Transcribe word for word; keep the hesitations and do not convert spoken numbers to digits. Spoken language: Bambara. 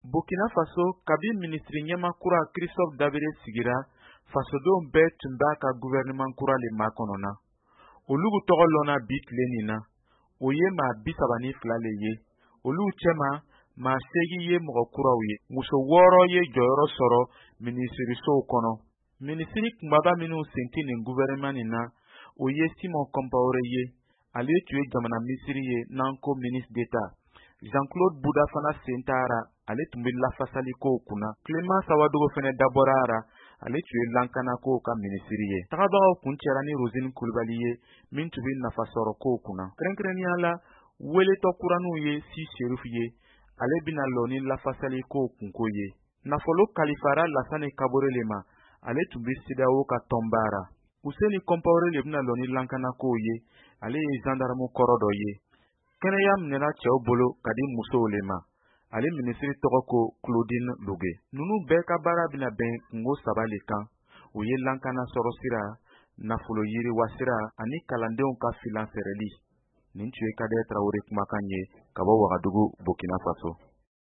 Burkina Faso kabi ministri ɲɛma kura Christophe Dabere sigira fasodenw bɛɛ tun b'a ka gouvernement kura le makɔnɔna. Olu tɔgɔ lɔnna bi tile nin na. O ye maa bi saba ni fila le ye. Olu cɛma maa seegin ye mɔgɔ kuraw ye. Muso wɔɔrɔ ye jɔyɔrɔ sɔrɔ minisirisow kɔnɔ. Minisiri kunbaba minnu sen tɛ nin gouvernement nin na, o ye Simon Compaoré ye. Ale tun ye jamana misiri ye n'an ko ministre d'État. Jean-Claude Bouda fana sen taara, ale tun bɛ lafasali kow kunna. Clément Sawadogo fana dabɔra ara, ale tun ye lankana kow ka minisiri ye. Tagabagaw kun cɛla ni Rosine Coulibaly ye, min tun bɛ nafasɔrɔ kow kunna. Kɛrɛnkɛrɛnnenya la, weletɔ kuraniw ye Si Sheriff ye, ale bɛna lɔ ni lafasali kow kunko ye. Nafolo kalifara Lassane Kabore le ma, ale tun bɛ C E D E A O ka tɔnbaara. Ousseini Compaoré le bɛna lɔ ni lankana kow ye, ale ye gendarme kɔrɔ dɔ ye. Kɛnɛya minɛra cɛw bolo ka di musow le ma. Ale minisiri tɔgɔ ko Claudine Lugue. Nunu bɛɛ ka baara bɛna bɛn kungo saba le kan. O ye lankana sɔrɔ sira, nafolo yiriwa sira ani kalandenw ka filan fɛrɛli. Nin tun ye Kader Traoré kumakan ye ka bɔ Wagadugu, Burkina Faso.